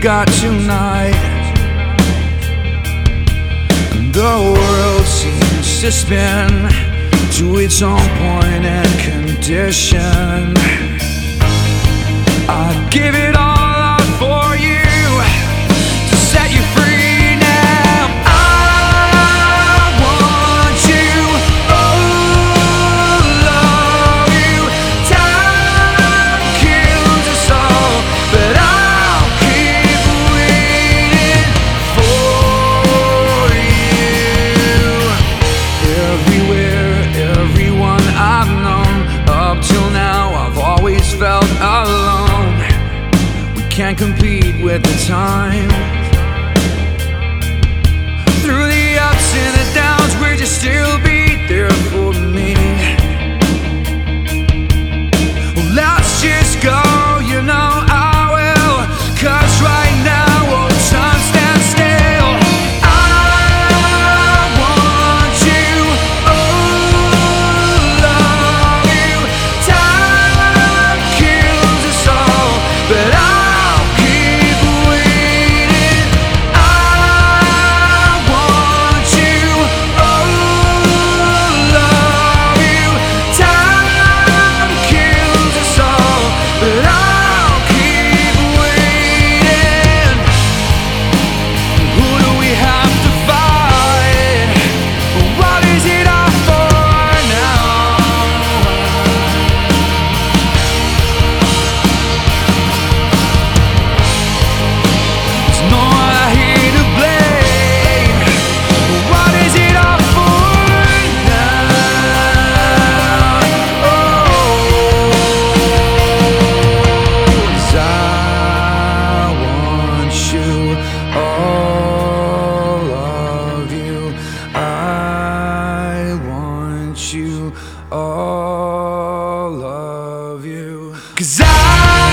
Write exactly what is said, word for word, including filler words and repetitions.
got tonight. The world seems to spin to its own point and condition. I'd give it all up for you to set you free now. I want you, oh, love you. Time kills us all, but I'll keep waiting for you. Everywhere, everyone I've known, up till now I've always felt alone. Can't compete with the time. Through the ups and the downs, would you still be there for me? Well, let's just go, you know I will, 'cause right now old time stands still. I want you, oh, love you. Time kills us all, but I you, all of you, 'cause I